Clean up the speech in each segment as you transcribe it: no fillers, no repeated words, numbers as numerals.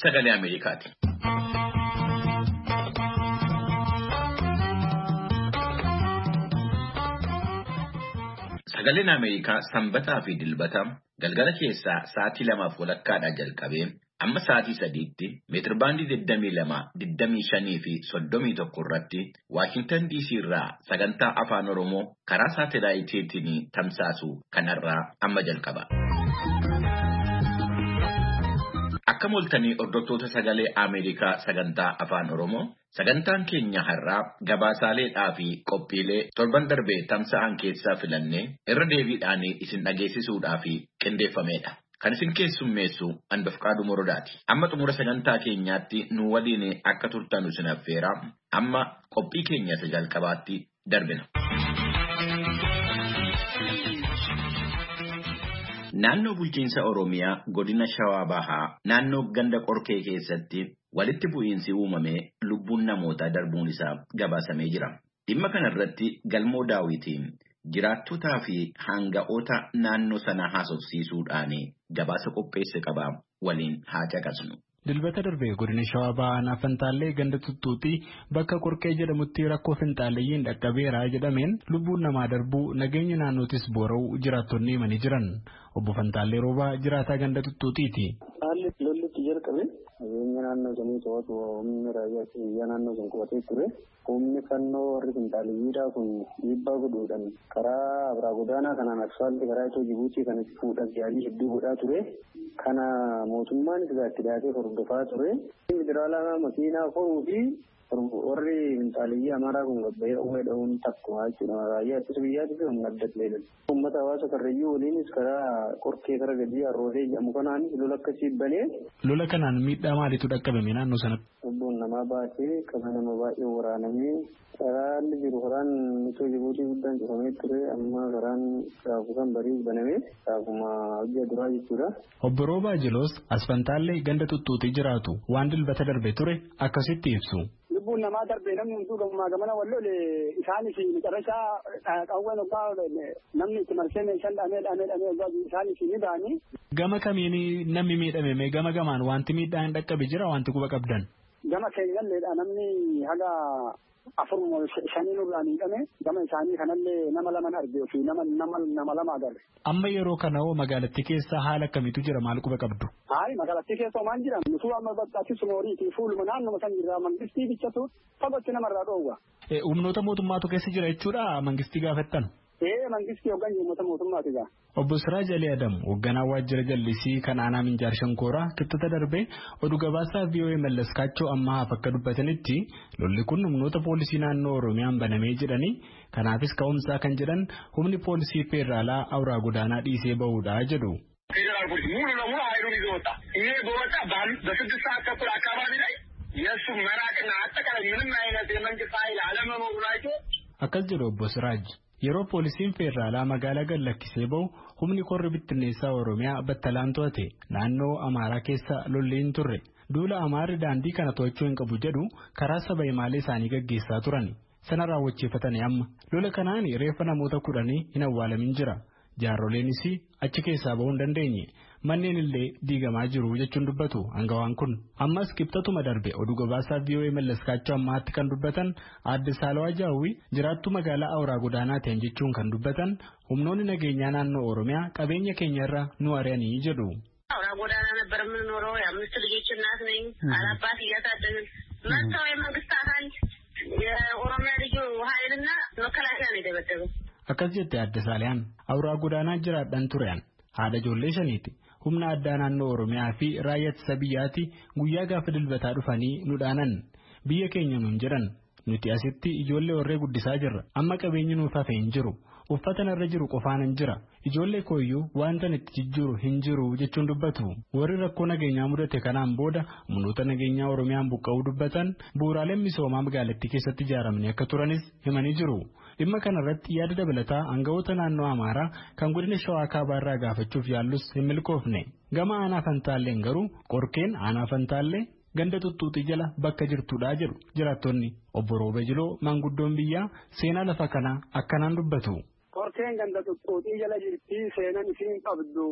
Sagalee Ameerikaati. Sagaleen Ameerikaa sanbataa fi dilbata galgala keessaa sa'aatii 2:00 jalqabee amma sa'aatii 3tti meetirbaandii 22, 25 fi 31 irratti Waashintan DC irraa sagantaa afaan Oromoo karaa saatalaayitiitiin tamsaasu kanarraa amma jalqaba. Akka moltanii hordoftoota sagalee Ameerikaa sagantaa afaan Oromoo sagantaan keenya har'aa gabaasaaleedhaa fi qophiilee torban darbee tamsa'an keessaa filannee irra deebiidhaan isin dhageessisuudhaaf qindeeffameedha. Kan isin keessummeessu Anbafqaaduu Morodaati. Amma xumura sagantaa keenyaatti nu waliin akka turtan isin affeera. Amma qophii keenya isa jalqabaatti darbina. Naannoo bulchiinsa Oromiyaa godina Shawaa Bahaa naannoo ganda Qorkee keessatti walitti bu'iinsi uumamee lubbuun namootaa darbuun isaa gabaasamee jira. Dhimma kanarratti Galmoo Daawitiin jiraattotaa fi hanga'oota naannoo sana haasofsiisuudhaan gabaasa qopheesse qaba waliin haa caqasnu. Dilbata darbee godina Shawaa Bahaa Fantaallee ganda Tuttuutii bakka Qorkee jedhamutti rakkoo finxaaleyyiin dhaqqabeera jedhameen lubbuun namaa darbuu nageenya naannootis boora'u jiraattonni himanii jiran. Obbo Fantaallee Roobaa jiraataa ganda Tuttuutiiti. Haalli lollitti jalqabe nageenya naannoo sanii to'atu humni raayyaa naannoo sun qubatee ture. Humni fannoo warri finxaaleyyiidhaa kun dhiibbaa godhuudhaan karaa Abraa Godaanaa kanaan asfaaltii karaa Itoo Jibuutii kanatti fuudhan yaalii hedduu godhaa ture. Kana mootummaan itti dhiyaatee hordofaa ture. Federaalaa makiinaa koruu fi warri finxaaleyyii Amaaraa kun gabbayee dhawwee dhawuun takkuma jechuudha. Raayyaa ittisa biyyaatti fi humna adda ta'edha. Uummata hawaasa karrayyuu waliinis karaa Qorkee karaa gadii Arrootee jedhamu kanaanis lola akkasii banee. Lola kanaan miidhaa maaliitu dhaqqabame naannoo sanatti? Lubbuun namaa baatee qaba nama baay'ee waraanamee karaan jiru karaan Itoo Jibuutii guddaan cufamee ture amma karaan Raafuu kan bariis banamee Raafuma hojii duraa jechuudha. Obbo Roobaa Jiloos Fantaallee ganda Tuttuutii jiraatu waan dilbata darbe ture akkasitti ibsu. Lubbuun namaa darbee namni hunduu gamana wallole isaanis micarrachaa qawween obbaa namni itti marsee meeshaan dhaamee isaanis ni ba'anii. Gama kamiin namni miidhame gama gamaan wanti miidhaan dhaqqabe jira wanti quba qabdan. Gama keenyalleedha namni haga 4-5 nurraa miidhame gama isaanii kanallee nama 2 argee fi nama 2 agarre. Amma yeroo kana hoo magaalattii keessa haala akkamiitu jira maal quba qabdu? Hayi magaalattii keessa waan jiran nutu amma bakkaatti sumooriitii fuuluma naannoo san jirra mangistii bichatu fagootti namarraa dhoowwa. Humnoota mootummaatu keessa jira jechuudha mangistii gaafattan? Mangistii hoggan uummata mootummaati gaa. Obbo Siraaj Ali Adam hoogganaa waajjira jallisii kan aanaa Minjaar Shankooraa kittata darbee oduu gabaasaa VOA Mallas Kaachoo ammaaf akka dubbatanitti lolli kun humnoota poolisii naannoo Oromiyaan banamee jedhanii kanaafis ka'umsaa kan jedhan humni poolisii Feeraalaa Abraa Godaanaa dhiisee bahuudha jedhu. ፌዴራል ፖሊስ ሙሉ ለሙሉ ኃይሉን ይዞ ወጣ። ይሄ በወጣ በ6 ሰዓት ተኩል አካባቢ ላይ የእሱ መራቅና አጠቃላይ ምንም አይነት የመንግስት ኃይል አለመኖሩ ናይቶ akkas jedhu Obbo Siraaj. Yeroo poolisiin Feeraalaa magaalaa gad lakkisee bahu humni korri bittinneessaa Oromiyaa battalaan to'ate naannoo Amaaraa keessa lolliin turre. Duula Amaarri daandii kana to'achuu hin qabu jedhu karaa saba imaalee isaanii gaggeessaa turan. Sana raawwachiifatanii amma lola kanaan reeffa namoota 10 hin awwaalamin jira. Jaaroleenis achi keessaa bahuu hin dandeenye. Manneen illee diigamaa jiru jechuun dubbatu hangawaan kun. Ammas kibxatuma darbe oduu gabaasaa VOA Mallas Kaachoo ammaatti kan dubbatan Aadde Saalawaa Jaawwii jiraattuu magaalaa Abraa Godaanaa ta'an jechuun kan dubbatan humnoonni nageenyaa naannoo Oromiyaa qabeenya keenyarra nu ari'anii jedhu. Abraa Godaanaa ነበር የምንኖረው የአምስት ልጆች እናት ነኝ አላባት እያሳደግን መጥተው የመንግስት አካል የኦሮሚያ ልዩ ኃይልና መከላከያ ነው የደበደበው. Akkas jette Aadde Saaliyaan Abraa Godaanaa jiraadhaan turean haadha ijoollee 5ti. Humna addaa naannoo Oromiyaa fi raayyaa ittisa biyyaatti guyyaa gaafa dilbataa dhufanii nu dhaanan biyya keenya nuun jedhan nuti asitti ijoollee warree guddisaa jirra amma qabeenyi nuuf hafe hin jiru uffata narra jiru qofaan hin jira ijoollee kooyyuu wanta itti jijjiiru hin jiru jechuun dubbatu. Warri rakkoo nageenyaa mudate kanaan booda humnoota nageenyaa Oromiyaan buqqa'uu dubbatan bu'uuraaleen misoomaa magaalattii keessatti ijaaramanii akka turanis himanii jiru. Dhimma kanarratti yaada dabalataa hanga'oota naannoo Amaaraa kan godina Shawaa Kaabaarraa gaafachuuf yaallus hin milkoofne. Gama aanaa Fantaalleen garuu Qorkeen aanaa Fantaallee ganda Tuttuutii jala bakka jirtudha jedhu jiraattonni. Obbo Roobee Jiloo maanguddoon biyyaa seenaa lafa kanaa akkanaan dubbatu. Qorkeen ganda Tuttuutii jala jirti seenaan isiin qabdu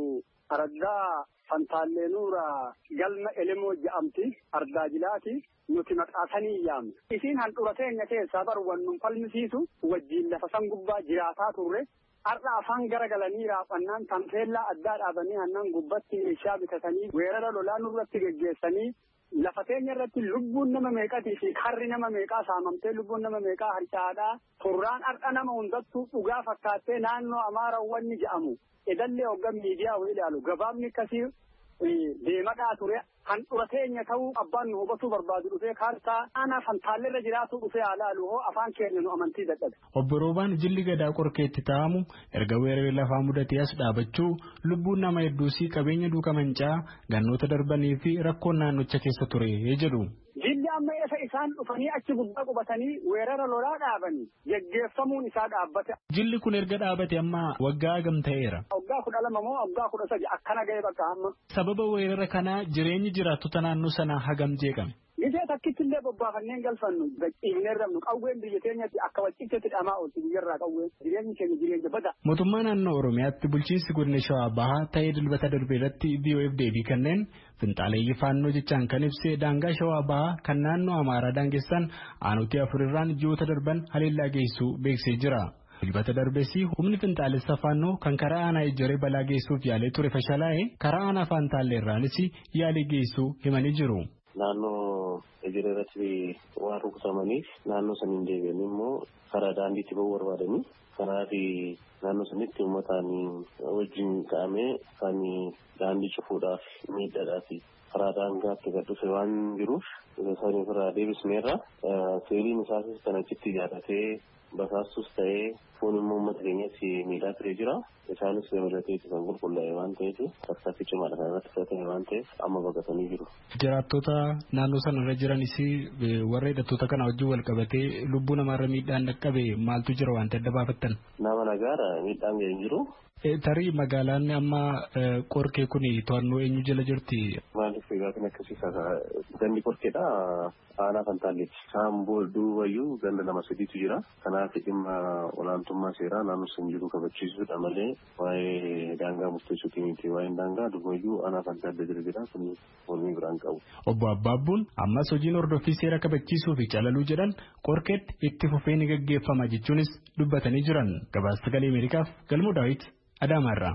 Ardaa Fantaaleenuura galma Elemoo jedhamti ardaa jilaati nuti maqaasanii yaamne. Isiin handhuura teenya keessaa barwaan nun falmisiisu wajjin lafa san gubbaa jiraataa turre. Har'a afaan garagalanii raafannaan tamteellaa addaa dhaabanii aannan gubbatti meeshaa bitatanii weerara lolaa nurratti geggeessanii lafa teenya irratti lubbuun nama meeqatii fi karri nama meeqaa saamamtee lubbuun nama meeqaa harcaadhaa turraan har'a nama hundattuu dhugaa fakkaattee naannoo Amaarawwanni jedhamu edallee hoggan miidiyaa wayii ilaalu gabaabni akkasii deemadhaa ture handhuura teenya ta'uu abbaan nu hubatuu barbaadu dhufee kaartaa aanaa Fantaalleerra jiraatu dhufee haalaalu hoo afaan keenya nu amantii dadhabe. Obbo Roobaan jilli gadaa qorkeetti ta'amu erga weeraree lafaa mudatee as dhaabachuu lubbuun nama hedduusii qabeenya duuka mancaa gannoota darbanii fi rakkoon naannocha keessa ture jedhu. Jilli amma eessa isaan dhufanii achi gubbaa qubatanii weerara lolaa dhaabanii geggeeffamuun isaa dhaabbate. Jilli kun erga dhaabate amma waggaa hagam ta'eera? Waggaa 12 moo waggaa 13 akkana ga'e bakka amma. Sababa weerara kanaa jireenyi jiraattota naannoo sanaa hagam jeeqame? Gisee takkittillee bobbaafanneen galfannu gachiifnee rabnu qawween biyya keenyatti akka wacciftetti dhamaa oolti biyyarraa qawween jireenyi keenya jireenya bada. Mootummaa naannoo Oromiyaatti bulchiinsi godina Shawaa Bahaa ta'ee dilbata darbeerratti VOF deebii kanneen finxaaleeyyii faannoo jechaan kan ibsee daangaa Shawaa Bahaa kan naannoo Amaaraa daangessan aanutii 4 irraan ji'oota darban haleellaa geessuu beeksisee jira. Dilbata darbeessi humni finxaalessa faannoo kan karaa aanaa ijjaree balaa geessuuf yaalee ture fashalaa'ee karaa aanaa Fantaalleerraanis yaalii geessuu himanii jiru. Naannoo ijjaree irratti waan rukutamaniif naannoo saniin deebi'anii immoo karaa daandiitti bahuu barbaadanii kanaaf naannoo sanitti uummataan wajjin ka'amee kan daandii cufuudhaaf miidhadhaaf karaa daangaatti gad dhufe waan jiruuf saniif irraa deebisneerra seeriin isaas kan achitti ijaarratee basaastus ta'ee foon immoo uummata keenyatti miidhaa turee jira. Isaanis dabalateetti kan qulqullaa'e waan ta'eef tarkaanfii cimaadha kan irratti fudhatame waan ta'eef amma baqatanii jiru. Jiraattota naannoo sanarra jiranis warra hidhattoota kana wajjin wal qabatee lubbuu namaarra miidhaan dhaqqabe maaltu jira waan ta'e adda baafattan? Nama nagaara miidhaan ga'e hin jiru. Tarii magaalaan amma qorkee kun to'annoo eenyu jala jirti? Maaliif egaa kan akkasiisa gandi qorkeedha aanaa Fantaalleetti. Isaan duubayyuu ganda nama 3tu jira. Kanaaf dhimma olaantummaa seeraa naannoo san jiru kabachiisuudha malee waa'ee daangaa murteessuutii miti. Waa'een daangaa duubayyuu aanaa Fantaallee jira kun walii biraan qabu. Obbo Abbaabbuun ammas hojiin hordoffii seera kabachiisuu fi calaluu jedhan qorkeetti itti fufee ni gaggeeffama jechuunis dubbatanii jiran. Gabaasa Sagalee Ameerikaaf Galmoo Daawit Adaamarraa.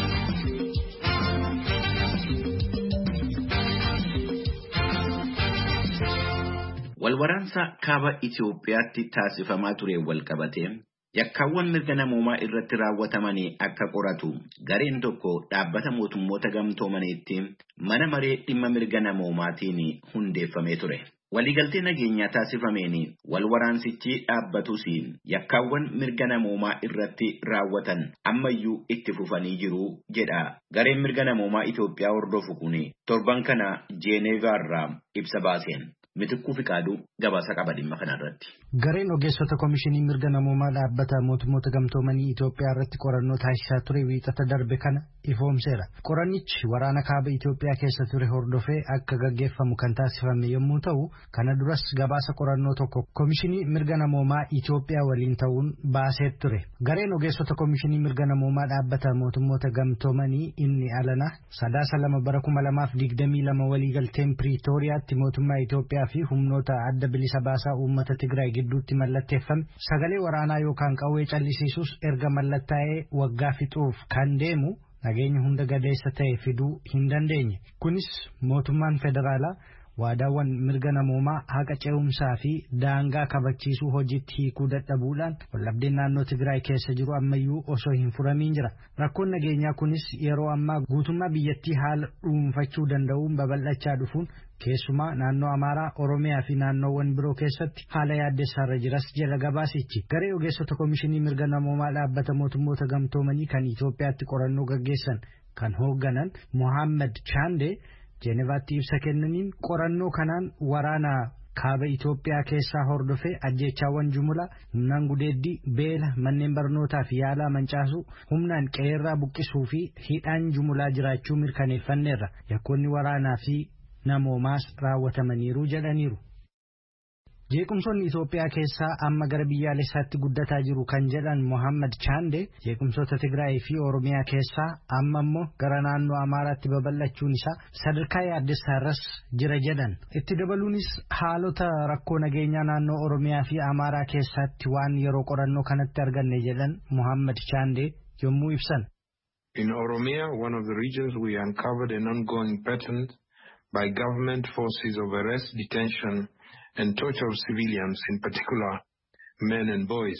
Walwaraansa kaaba Itoophiyaatti taasifamaa ture wal qabatee yakkaawwan mirga namoomaa irratti raawwatamanii akka qoratu gareen tokko dhaabbata mootummoota gamtoomaniitti mana maree dhimma mirga namoomaatiin hundeeffamee ture. Waliigaltee nageenyaa taasifameen walwaraansichi dhaabbatus yakkaawwan mirga namoomaa irratti raawwatan ammayyuu itti fufanii jiru jedha. Gareen mirga namoomaa Itoophiyaa hordofu kun torban kana Jeeneevaarraa ibsa baaseen. Mitikkuu fi qaaduu gabaasa qaba dhimma kanarratti. Gareen ogeessota komishinii mirga namoomaa dhaabbata mootummoota gamtoomanii Itoophiyaa irratti qorannoo taasisaa ture wiixata darbe kana ifoomseera. Qorannichi waraana kaaba Itoophiyaa keessa ture hordofee akka gaggeeffamu kan taasifame yommuu ta'u, kana duras gabaasa qorannoo tokko komishinii mirga namoomaa Itoophiyaa waliin ta'uun baasee ture. Gareen ogeessota komishinii mirga namoomaa dhaabbata mootummoota gamtoomanii inni alana sadaasa 2 bara 2022 waliigalteen Piriitooriyaatti mootummaa Itoophiyaa fi humnoota adda bilisa baasaa uummata Tigraay gidduutti mallatteeffame sagalee waraanaa yookaan qawwee callisiisuus erga mallattaa'ee waggaa fixuuf kan deemu nageenya hunda gadeessa ta'e fiduu hin dandeenye. Kunis mootummaan federaalaa waadaawwan mirga namoomaa haqa ce'umsaa fi daangaa kabachiisuu hojiitti hiikuu dadhabuudhaan wallabdeen naannoo Tigraay keessa jiru ammayyuu osoo hin furamiin jira. Rakkoon nageenyaa kunis yeroo ammaa guutummaa biyyattii haala dhuunfachuu danda'uun babal'achaa dhufuun keessumaa naannoo Amaaraa, Oromiyaa fi naannoowwan biroo keessatti haala yaaddessaarra jiras jala gabaasichi. Garee ogeessota komishinii mirga namoomaa dhaabbata mootummoota gamtoomanii kan Itoophiyaatti qorannoo gaggeessan kan hoogganan Mohaammed Chande Jeenevaatti ibsa kennaniin qorannoo kanaan waraana kaaba Itoophiyaa keessaa hordofee ajjeechaawwan jumlaa, humnaan gudeeddii, beela, manneen barnootaa fi yaalaa mancaasuu, humnaan qe'eerraa buqqisuu fi hidhaan jumlaa jiraachuu mirkaneeffanneerra. Yakkoonni waraanaa fi namoomaas raawwatamaniiru jedhaniiru. Jeequmsoonni Itoophiyaa keessaa amma gara biyyaalessaatti guddataa jiru kan jedhan Mohammad Chande jeequmsoota Tigraay fi Oromiyaa keessaa amma immoo gara naannoo Amaaraatti babal'achuun isaa sadarkaa yaaddessaarras jira jedhan. Itti dabaluunis haalota rakkoo nageenyaa naannoo Oromiyaa fi Amaaraa keessatti waan yeroo qorannoo kanatti arganne jedhan Mohammad Chande yommuu ibsan. In Oromia, one of the regions, we uncovered an ongoing pattern by government forces of arrest, detention, and torture of civilians, in particular men and boys,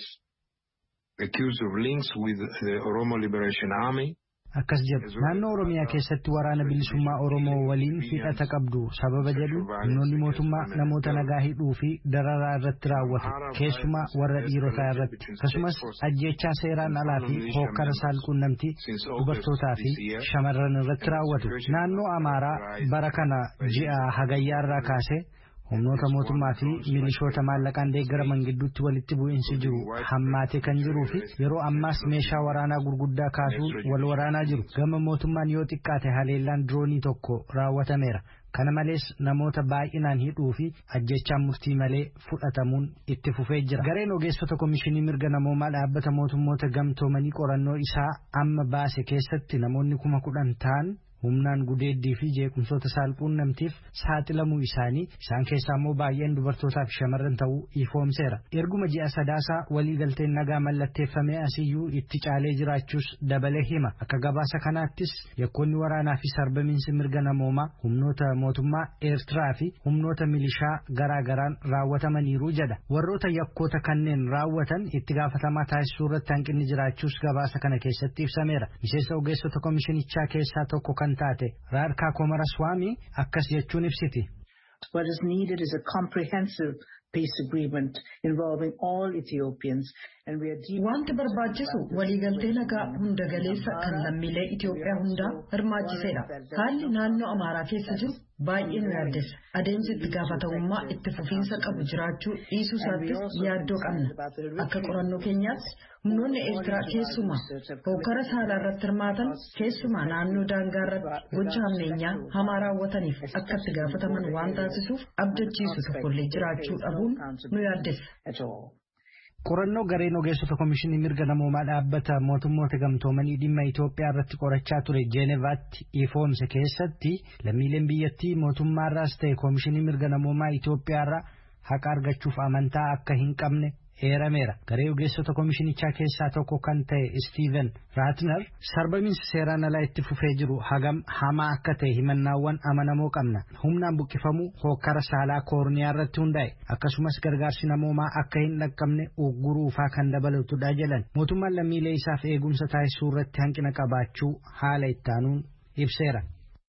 accused of links with the Oromo Liberation Army. Akkas jedhu naannoo Oromiyaa keessatti waraana bilisummaa Oromoo waliin hidhata qabdu sababa jedhu humnoonni mootummaa namoota nagaa hidhuu fi dararaa irratti raawwatu keessumaa warra dhiirotaa irratti akkasumas ajjeechaa seeraan alaa fi hokkara saalquunnamtii dubartootaa fi shamarran irratti raawwatu. Naannoo Amaaraa bara kana ji'a hagayyaa irraa kaasee humnoota mootummaa fi milishoota maallaqaan deeggaraman gidduutti walitti bu'iinsi jiru hammaatee kan jiruu fi yeroo ammaas meeshaa waraanaa gurguddaa kaasuun wal waraanaa jiru. Gama mootummaan yoo xiqqaate haleellaan diroonii tokko raawwatameera. Kana malees namoota baay'inaan hidhuu fi ajjechaan murtii malee fudhatamuun itti fufee jira. Gareen ogeessota Komishinii Mirga Namoomaa dhaabbata mootummoota gamtoomanii qorannoo isaa amma baase keessatti namoonni 10,000 ta'an humnaan gudeeddii fi jeequmsoota saalquunnamtiif saaxilamuu isaanii isaan keessaa immoo baay'een dubartootaa fi shamarran ta'uu ifoomseera. Erguma ji'a sadaasaa waliigalteen nagaa mallatteeffamee asiyyuu itti caalee jiraachuus dabalee hima. Akka gabaasa kanaattis yakkoonni waraanaa fi sarbamiinsi mirga namoomaa humnoota mootummaa Eertiraa fi humnoota milishaa garaa garaan raawwatamaniiru jedha. Warroota yakkoota kanneen raawwatan itti gaafatamaa taasisuu irratti hanqinni jiraachuus gabaasa kana keessatti ibsameera. Miseensa ogeessota komishinichaa keessaa tokko kan taate Raadkaa Komaraswaamii akkas jechuun ibsiti. What is needed is a comprehensive peace agreement involving all Ethiopians, and we are wanti barbaachisu waliigaltee nagaa hunda galeessa kan lammiilee Itoophiyaa hundaa hirmaachiseedha. Haalli naannoo Amaaraa keessa jiru baay'ee nu yaaddessa. Adeemsi itti gaafatamummaa itti fufiinsa qabu jiraachuu dhiisuu isaattis yaaddoo qabna. Akka qorannoo keenyaatti humnoonni Eertiraa keessumaa hokkara saalaa irratti hirmaatan keessumaa naannoo daangaa irratti gocha hammeenyaa hamaa raawwataniif akka itti gaafataman waan taasisuuf abdachiisu tokkollee jiraachuu dhabuun nu yaaddessa. Qorannoo gareen ogeessota Komishinii Mirga Namoomaa dhaabbata mootummoota gamtoomanii dhimma Itoophiyaa irratti qorachaa ture Jeenevaatti ifoomse keessatti lammiileen biyyattii mootummaarraas ta'e Komishinii Mirga Namoomaa Itoophiyaarraa haqa argachuuf amantaa akka hin qabne eerameera. Garee ogeessota komishinichaa keessaa tokko kan ta'e Steven Ratner sarbamiinsi seeraan alaa itti fufee jiru hagam hamaa akka ta'e himannaawwan amanamoo qabna. Humnaan buqqifamuu hokkara saalaa koorniyaa irratti hundaa'e akkasumas gargaarsi namoomaa akka hin dhaqqabne ugguruufaa kan dabalatudha jedhan. Mootummaan lammiilee isaaf eegumsa taasisuu irratti hanqina qabaachuu haala ittaanuun ibseera.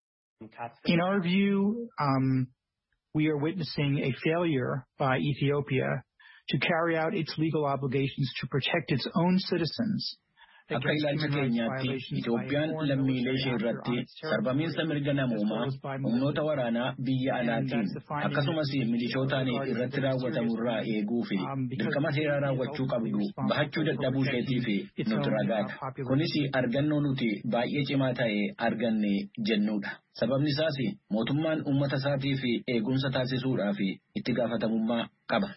In our view, we are witnessing a failure by Ethiopia to carry out its legal obligations to protect its own citizens. Akka ilaalcha keenyaatti Itoophiyaan lammiilee ishee irratti sarbamiinsa mirga namoomaa humnoota waraanaa biyya alaatiin akkasumas milishootaan irratti raawwatamurraa eeguu fi dirqama seeraa raawwachuu qabdu bahachuu dadhabuu isheetii fi nuti ragaadha. Kunis argannoo nuti baay'ee cimaa ta'e arganne jennudha. Sababni isaas mootummaan uummata isaatii fi eegumsa taasisuudhaaf itti gaafatamummaa qaba.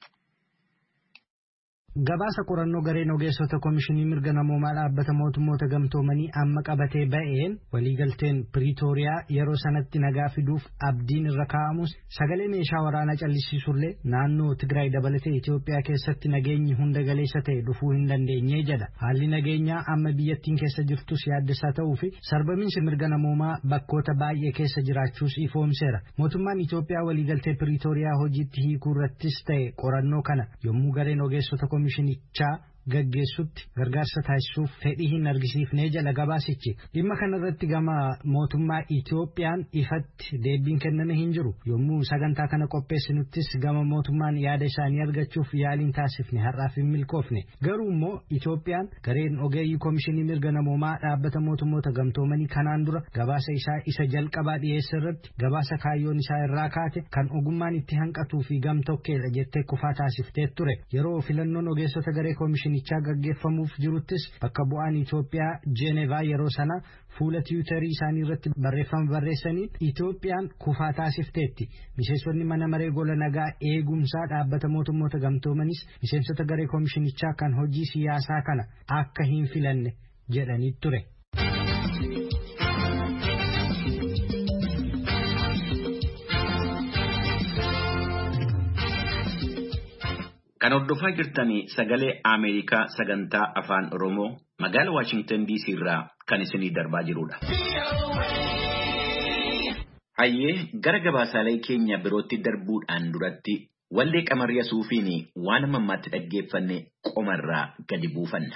Gabaasa qorannoo gareen ogeessota Komishinii Mirga Namoomaa dhaabbata mootummoota gamtoomanii amma qabatee ba'een waliigalteen Piriitooriyaa yeroo sanatti nagaa fiduuf abdiin irra kaa'amus sagalee meeshaa waraanaa callisiisullee naannoo Tigraay dabalatee Itoophiyaa keessatti nageenyi hunda galeessa ta'e dhufuu hin dandeenye jedha. Haalli nageenyaa amma biyyattiin keessa jirtus yaaddessaa ta'uu fi sarbamiinsi mirga namoomaa bakkoota baay'ee keessa jiraachuus ifoomseera. Mootummaan Itoophiyaa waliigaltee Piriitooriyaa hojiitti hiikuu irrattis ta'e qorannoo kana yommuu gareen ogeessota komishinichaa gaggeessutti gargaarsa taasisuuf fedhii hin argisiifnee jala gabaasichi. Dhimma kana irratti gama mootummaa Itoophiyaan ifatti deebiin kenname hin jiru. Yommuu sagantaa kana qopheessinuttis gama mootummaan yaada isaanii argachuuf yaaliin taasifne har'aaf hin milkoofne. Garuu immoo Itoophiyaan gareen ogeeyyii Komishinii Mirga Namoomaa dhaabbata mootummoota gamtoomanii kanaan dura gabaasa isaa isa jalqabaa dhiyeesse irratti gabaasa kaayyoon isaa irraa kaate kan ogummaan itti hanqatuu fi gamtokkeedha jettee kufaa taasiftee ture. Yeroo filannoon ogeessota garee Komishinii komishinichaa gaggeeffamuuf jiruttis bakka bu'aan Itoophiyaa Jeenevaa yeroo sana fuula tiwiitarii isaanii irratti barreeffama barreessaniin Itoophiyaan kufaa taasifteetti. Miseensonni mana maree gola nagaa eegumsaa dhaabbata mootummoota gamtoomanis miseensota garee komishinichaa kan hojii siyaasaa kana akka hin filanne jedhanii ture. Kan hordofaa jirtanii sagalee Ameerikaa sagantaa afaan Oromoo magaalaa Washington DC irraa kan isinii darbaa jirudha. Hayyee gara gabaasaalee keenya birootti darbuudhaan duratti wallee Qamariyaa Suufiin waan mammaatti dhaggeeffanne qomarraa gadi buufanna.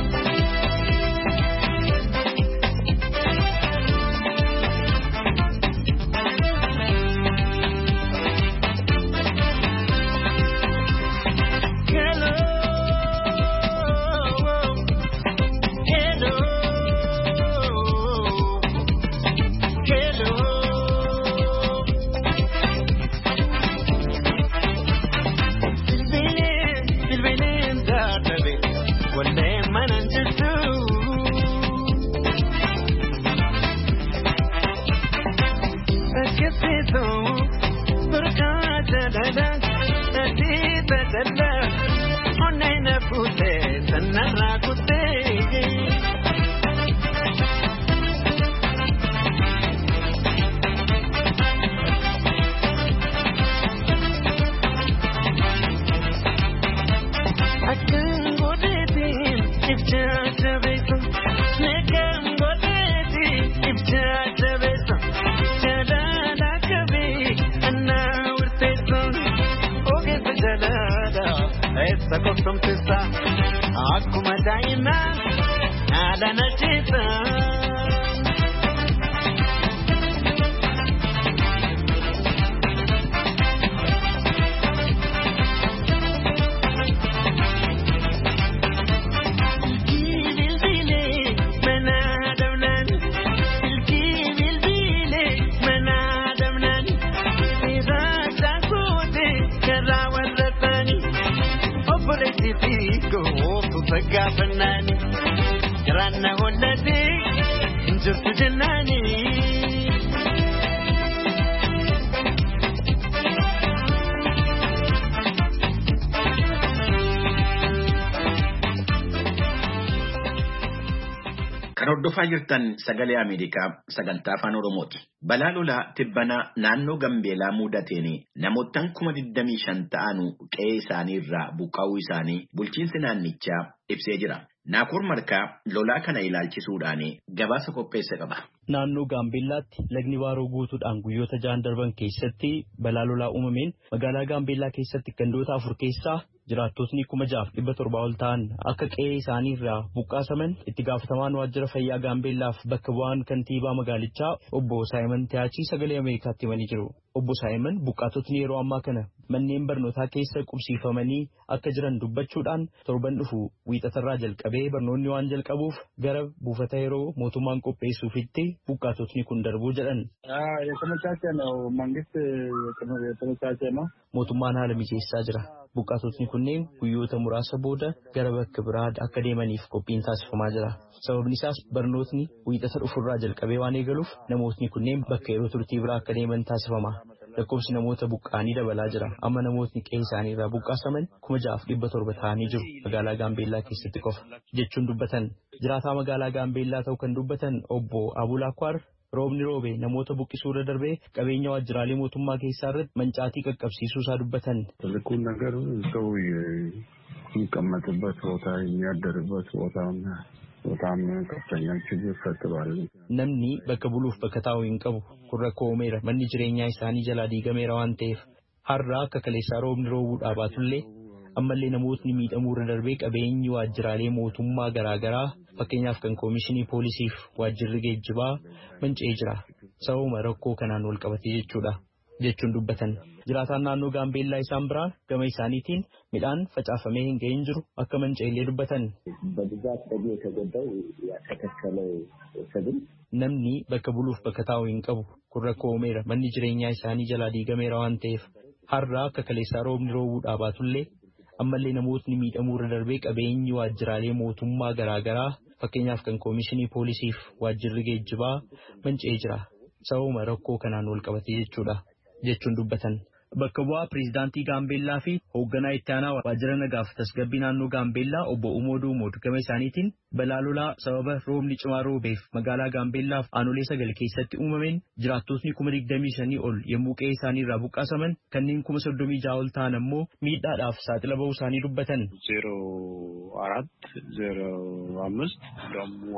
Hordofaa jirtan sagalee Ameerikaa sagantaa afaan Oromooti. Balaa lolaa tibbanaa naannoo Gambeelaa mudateen namoottan 25,000 ta'anu qe'ee isaanii irraa buqqa'uu isaanii bulchiinsi naannichaa ibsee jira. Naakoor Markaa lolaa kana ilaalchisuudhaan gabaasa qopheesse qaba. Naannoo Gaambeellaatti lagni Waaroo guutuudhaan guyyoota 6 darban keessatti balaa lolaa uumameen magaalaa Gaambeellaa keessatti gandoota 4 keessaa jiraattotni 6,700 ol ta'an akka qe'ee isaanii irraa buqqaasaman itti gaafatamaan waajjira fayyaa Gaambeellaaf bakka bu'aan kantiibaa magaalichaa obbo Saayimon Tiyaachii sagalee Ameerikaatti himanii jiru. Obbo Saayimon buqqaatotni yeroo ammaa kana manneen barnootaa keessa qubsiifamanii akka jiran dubbachuudhaan torban dhufu wiixatarraa jalqabee barnoonni waan jalqabuuf gara buufata yeroo mootummaan qopheessuufitti buqqaatotni kun darbuu jedhan. Mootummaan haala mijeessaa jira. Buqqaatotni kunneen guyyoota muraasa booda gara bakka biraa akka deemaniif qophiin taasifamaa jira. Sababni isaas barnootni wiixata dhufurraa jalqabee waan eegaluuf namootni kunneen bakka yeroo turtii biraa akka deeman taasifama. Lakkoofsi namoota buqqaanii dabalaa jira. Amma namootni qe'ee isaanii irraa buqqaasaman 6,700 ta'anii jiru magaalaa Gaambeellaa keessatti qofa jechuun dubbatan. Jiraataa magaalaa Gaambeellaa ta'uu kan dubbatan obbo Abulaakwar roobni roobe namoota buqqisuu irra darbee qabeenya waajjiraalee mootummaa keessaa irratti mancaatii qaqqabsiisuu isaa dubbatan. Kun ነገር ሰው የሚቀመጥበት ቦታ የሚያደርበት ቦታና በጣም ከፍተኛ ችግር ፈጥሯል. Namni bakka buluuf bakka taa'u hin qabu. Kun rakkoo uumeera. Manni jireenyaa isaanii jalaa diigameera waan ta'eef har'a akka kaleessaa roobni roobuu dhaabatullee ammallee namootni miidhamuu irra darbee qabeenyi waajjiraalee mootummaa garaagaraa fakkeenyaaf kan koomishinii poolisiif waajjirri geejjibaa manca'ee jira. Sababuma rakkoo kanaan wal qabatee jechuun dubbatan. Jiraataan naannoo Gaambeellaa isaan biraan gama isaaniitiin midhaan facaafamee hin ga'in jiru akka manca'ellee dubbatan. Namni bakka buluuf bakka taa'u hin qabu. Kun rakkoo uumeera. Manni jireenyaa isaanii jalaa diigameera waan ta'eef har'a akka kaleessaa roobni roobuu dhaabatullee ammallee namootni miidhamuu irra darbee qabeenyi waajjiraalee mootummaa garaagaraa fakkeenyaaf kan koomishinii poolisiif waajjirri geejjibaa manca'ee jira. Sababuma rakkoo kanaan wal qabatee jechuun dubbatan. Bakka bu'aa pireezidaantii Gaambeellaa fi hoogganaa itti aanaa waajjira nagaaf tasgabbii naannoo Gaambeellaa obbo Umooduu Moodugama isaaniitiin balaa lolaa sababa roobni cimaa roobeef magaalaa Gaambeellaaf aanolee 9 keessatti uumameen jiraattotni 25,000 ol yommuu qe'ee isaanii irraa buqqaasaman kanneen 36,000 ol ta'an ammoo miidhaadhaaf saaxila bahuu isaanii dubbatan. 0405 ደግሞ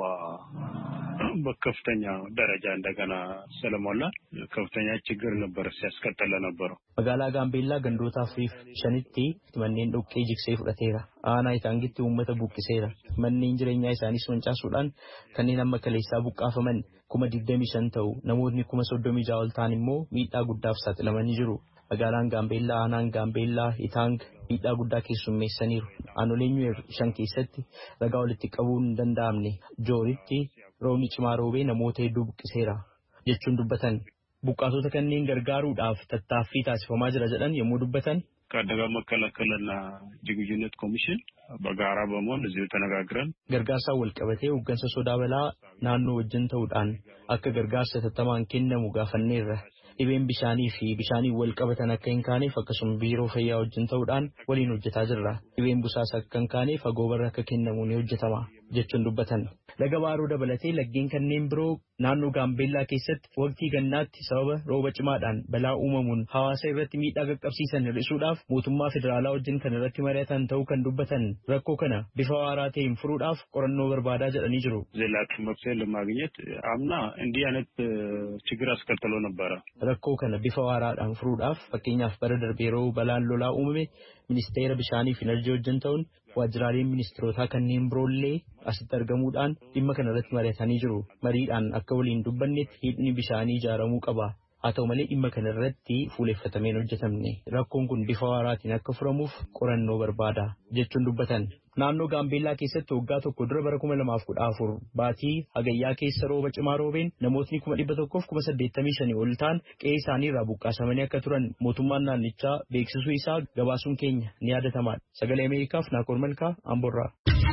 በከፍተኛ ደረጃ እንደገና ስለሞላ ከፍተኛ ችግር ነበር ሲያስከተለ ነበረው። Magaalaa Gaambeellaa gandoota 5tti manneen dhoqqee jigsee fudhateera. Aanaa Itaangitti uummata buqqiseera. Manneen jireenyaa isaanis mancaasuudhaan kanneen amma kaleessaa buqqaafaman 25,000 ta'u namootni 36,000 ol ta'an immoo miidhaa guddaaf saaxilamanii jiru. Magaalaan Gaambeellaa aanaan Gaambeellaa Itaang miidhaa guddaa keessummeessaniiru. Aanoleen Nuweer 5 keessatti ragaa walitti qabuun hin danda'amne Jooritti roobni cimaa roobee namoota hedduu buqqiseera jechuun dubbatan. Buqqaatota kanneen gargaaruudhaaf tattaaffii taasifamaa jira jedhan yommuu dubbatan. ከአደጋ መከላከልና ዝግጁነት ኮሚሽን በጋራ በመሆን እዚሁ ተነጋግረን gargaarsa wal qabatee hooggansa sodaa balaa naannoo wajjin ta'uudhaan akka gargaarsa tattamaan kennamu gaafanneerra. Dhibeen bishaanii fi bishaanii wal qabatan akka hin kaaneef akkasuma biiroo fayyaa wajjin ta'uudhaan waliin hojjetaa jirra. Dhibeen busaas akka hin kaaneef agoobarra akka kennamu ni hojjetama jechuun dubbatan. Laga Baaroo dabalatee laggeen kanneen biroo naannoo Gaambeellaa keessatti waqtii gannaatti sababa rooba cimaadhaan balaa uumamuun hawaasa irratti miidhaa qaqqabsiisan hir'isuudhaaf mootummaa federaalaa wajjin kan irratti mari'atan ta'uu kan dubbatan rakkoo kana bifa waaraa ta'een furuudhaaf qorannoo barbaadaa jedhanii jiru. ዘላቂ መፍትሄ ለማግኘት አምና እንዲህ አይነት ችግር አስከትሎ ነበረ። Rakkoo kana bifa waaraadhaan furuudhaaf fakkeenyaaf bara darbee yeroo balaan lolaa uumame ministeera bishaanii fi enerjii wajjin ta'uun waajjiraaleen ministeerotaa kanneen biroollee asitti argamuudhaan dhimma kana irratti mari'atanii jiru. Mariidhaan akka waliin dubbannetti hidhni bishaanii ijaaramuu qaba. Haa ta'u malee dhimma kana irratti fuuleffatameen hojjetamne. Rakkoon kun bifa waaraatiin akka furamuuf qorannoo barbaada jechuun dubbatan. Naannoo Gaambeellaa keessatti waggaa tokko dura bara 2014 baatii hagayyaa keessa rooba cimaa roobeen namootni 185,000 ol ta'an qe'ee isaanii irraa buqqaasamanii akka turan mootummaan naannichaa beeksisuu isaa gabaasuun keenya ni yaadatama. Sagalee Ameerikaaf Naakoor Malkaa Amboorraa.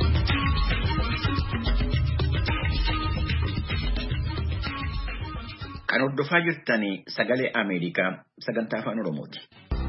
Kan hordofaa jirtanii Sagalee Ameerikaa sagantaa afaan Oromooti.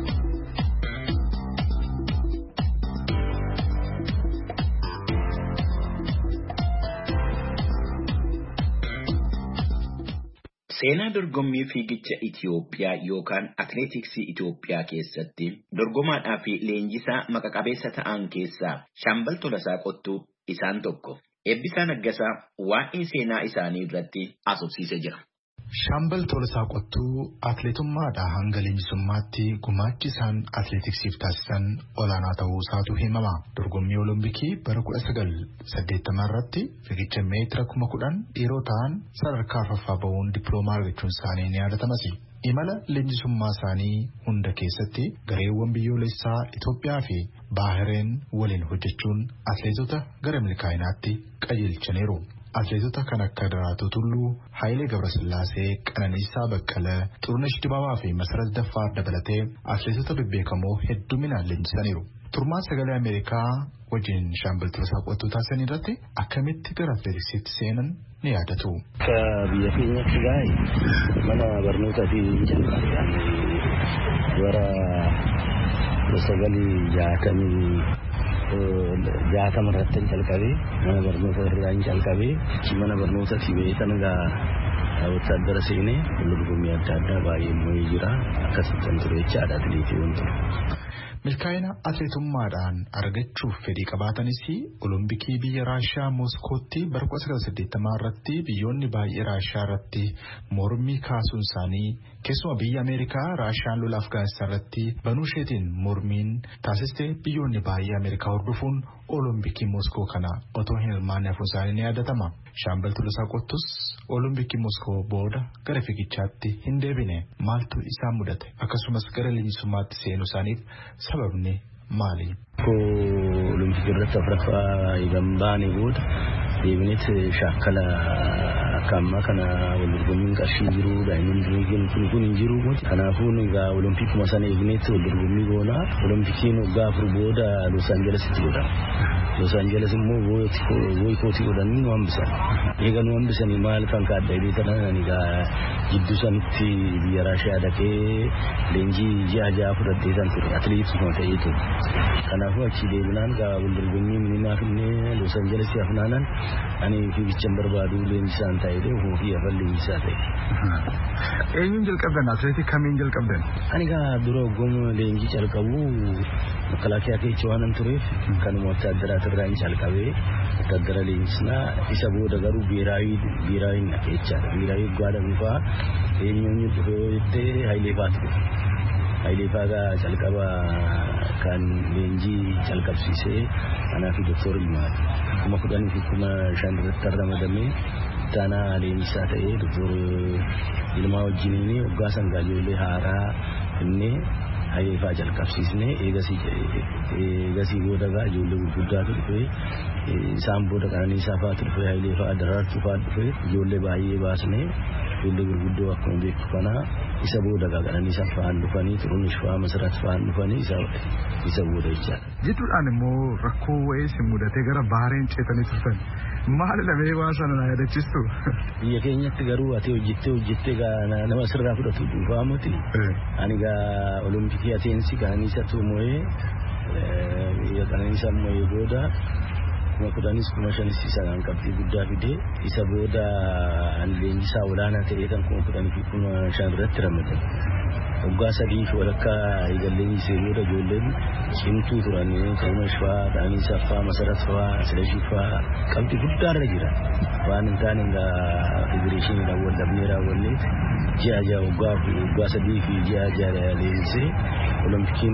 Seenaa dorgommii fiigicha Itiyoophiyaa yookaan atileetiksii Itiyoophiyaa keessatti dorgomaadhaa fi leenjisaa maqaqabeessa ta'an keessaa Shaambal Tolasaa Qottuu isaan tokko. Eebbisaa Naggasaa waa'ee seenaa isaanii irratti haasofsiisee jira. Shaambal Tolasaa Qottuu atileetummaadhaa hanga leenjisummaatti gumaachi isaan atileetiksiif taasisan olaanaa ta'uu isaatu himama. Dorgommii Olompikii bara 1980 irratti fiigicha meetira 10,000 dhiirotaan sadarkaa arfaffaa bahuun dippiloomaa argachuun isaanii ni yaadatamas. Imala leenjisummaa isaanii hunda keessatti gareewwan biyyoolessaa Itoophiyaa fi Baahireen waliin hojjechuun atileetota gara milkaa'inaatti qajeelchaniiru. Atileetota kan akka Daraartuu Tulluu, Hayilee Gabrasillaasee, Qananiisaa Baqqalee, Xurunesh Dibaabaa fi Masarat Daffaar dabalatee atileetota bebbeekamoo hedduminaan leenjisaniiru. Turmaan Sagalee Ameerikaa wajjin Shaambal Tolasaa Qottuu taasisan irratti akkamitti gara atileetiksiitti seenan ni yaadatu. Biyya keenyatti gaa'e mana barnootaa fi jalqabaan bara 1960 irratti jalqabee mana barnootaa irraa jalqabee mana barnootaa fi beekan wataadara seenee dorgommii adda addaa baay'ee moo'ee jira akkasitti ture jechaadha atileetii wanti. Milkaa'ina atileetummaadhaan argachuuf fedhii qabaatanis Olompikii biyya Raashiyaa Mooskootti bara 1980 irratti biyyoonni baay'ee Raashiyaa irratti mormii kaasuun isaanii keessumaa biyya Ameerikaa Raashiyaan lola Afgaanistaan irratti banuu isheetiin mormiin taasiste biyyoonni baay'ee Ameerikaa hordofuun Olompikii Mooskoo kana otoo hin hirmaanne hafuun isaanii ni yaadatama. Shaambal Tolasaa Qottuus Olompikii Mooskoo booda gara fiigichaatti hin deebine. Maaltu isaan mudate? Akkasumas gara leenjisummaatti seenuu isaaniif sababni maali? Olompikii irratti afuraffaa eegan baane booda deebineet shaakkala Akkama kana wal dorgommiin qarshii jiru daa'imman kun hin jiru. Kanaafuu egaa olompikuma sana eegneetti wal dorgommii goona. Olompikiin waggaa 4 booda Los Angelesitti godhama. Los Angeles immoo boykootii godhanii nu hambisan. Eega nu hambisanii maal kan kaadda hidhee tanan egaa gidduu sanitti biyya Raashiyaa dhaqee leenjii ji'a fudhattee kan ture atileetisuma ta'ee ture. Kanaafuu achi deebinaan egaa wal dorgommii minimaa finnee Los Angeles afnaanan ani fiigichan barbaadu leenjisaan ta'ee ofii afaan leenjisaa ta'e. Eenyuun jalqabdan atileetii kamiin jalqabdan? Ani egaa dura hoggoma leenjii calqabu makalaakiyaa keessa waan tureef kanuma wattaaddaraa irraan calqabee wattaaddara leenjisnaa isa booda garuu biiraawiin kechaadha. Biiraawii gwaadha bifaa eenyuun dhufee jettee Hayileefaatu dhufe. Hayileefaa calqaba kan leenjii calqabsiisee anaa fi Doktor Ilmaati. 10,500 ramadamee taanaa leenjisaa ta'ee Doktor Ilmaa wajjiniin waggaa sangaa ijoollee haaraa innee Hayileefaa jalqabsiisnee eegasii booda ijoollee gurguddaatu dhufee isaan booda Qananiisaa fa'aatu dhufee Hayileefaa Daraartuu fa'aatu dhufee ijoollee baay'ee baasnee ijoollee gurguddoo akkuma beeku kanaa isa booda Qananiisaa fa'aan dhufanii Xurunesh fa'aa Masarat fa'aan dhufanii isa booda jechaadha. Jidduudhaan immoo rakkoo wayii si mudatee gara bahareen ceetanii turtan. Maal lamee waan sana na yaadachiistu? Biyya keenyatti garuu ati hojjettee nama sirraa fudhatu dhuunfaa miti. Ani egaa olompikii Ateensi Qananiisaatu moo'ee biyya Qananiisaa moo'ee booda 10,500 isa kan qabxii guddaa fidee isa booda ani leenjisaa olaanaa ta'ee kan 10,500 irratti ramadame. Waggaa 3 walakkaa eegalleenjisee booda ijoolleen cimtuu turan Xurunesh fa'aa Qananiisaa fa'aa Masarat fa'aa Silashii fa'aa qabxii guddaarra jira. Waan hin taane egaa federeeshiniidhaan wal dhabnee raawwanneef ji'a waggaa 3 fi ji'a leenjisee olompikiin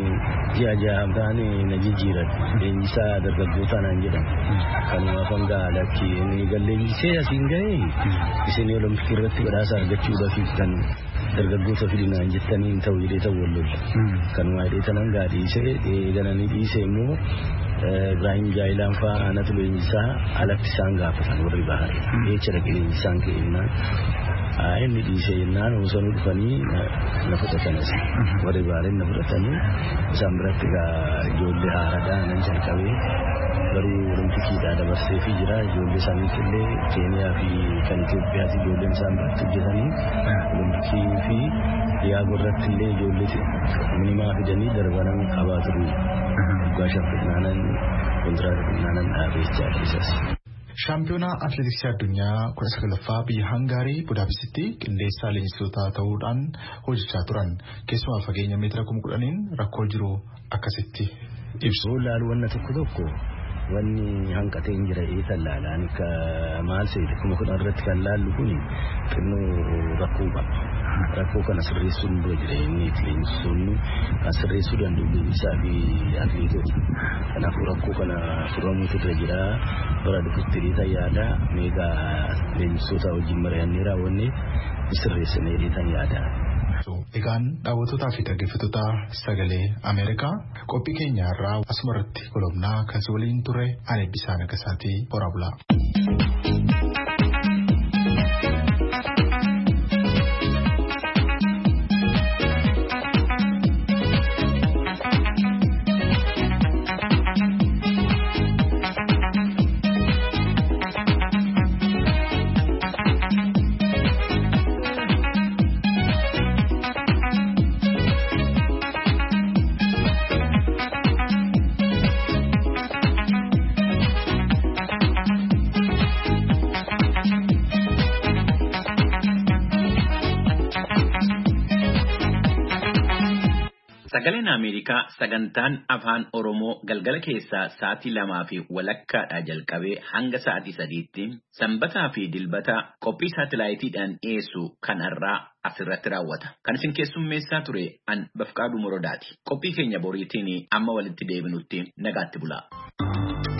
ji'a taane na jijjiiran leenjisaa dargaggootaa naan jedhama. Kanumaaf hanga lakki eegalleenjisee asiin ga'ee isin olompikii irratti badhaasa argachuudhaaf kan dargaggoota fidinaan jettanii hin ta'u jedhee ta'u wallolla. Kanuma hidhee tanan dhiisee eegananii dhiisee immoo Ibrahim Jaayilaan fa'aa anatu leenjisaa alatti isaan gaafatan warri bahare. Eecha dhaqee leenjisaan ka'ennaan inni dhiisee jennaan osoo dhufanii na fudhatanis warri bahareen na fudhatanii isaan biratti ijoollee haaraadhaa nan jalqabee garuu olompikiidhaa dabarsee fi jira ijoollee saniitillee Keeniyaa fi kan Itoophiyaatti ijoolleen isaan biratti hojjetanii olompikii fi Diyaagoo irratti illee ijoollee minimaa fidanii darbanan qabaa turu. Waggaa 5 fidnaanan kontiraata fidnaanan dhaabechaa keessas. Shaampiyoonaa atileetiksii addunyaa 19ffaa biyya Hangaarii Budaapestitti qindeessaa leenjistoota ta'uudhaan hojjechaa turan. Keessumaa fageenya meetira 10,000 rakkoo jiru akkasitti ibsu. Laaluuwwan tokko wanni hanqatee hin jira tallaalaan akka maal seete 10,000 irratti kan laallu kun xinnoo rakkoo qaba. Rakkoo kana sirreessuun dura jireenya leenjistoonni kan sirreessuu danda'u leenjisaa fi atileetota. Kanaafuu rakkoo kana furamuutu irra jira. Bara dhufutti yaada meegaa leenjistoota wajjin mari'annee raawwanne sirreessinee dheetan yaada. Egaan daawwattootaa fi dhaggeeffattoota sagalee Ameerikaa qophii keenya irraa asuma irratti kolobnaa kan si waliin ture ani Eebbisaa Nagasaatii horaa bulaa. Sagaleen Ameerikaa sagantaan afaan Oromoo galgala keessaa sa'aatii 2:00 jalqabee hanga sa'aatii 3:00 sanbataa fi dilbata qophii saatalaayitiidhaan dhiyeessu kanarraa asirratti raawwata. Kan isin keessummeessaa ture an Bafqaaduu Morodaati. Qophii keenya boriitiin amma walitti deebinutti nagaatti bulaa.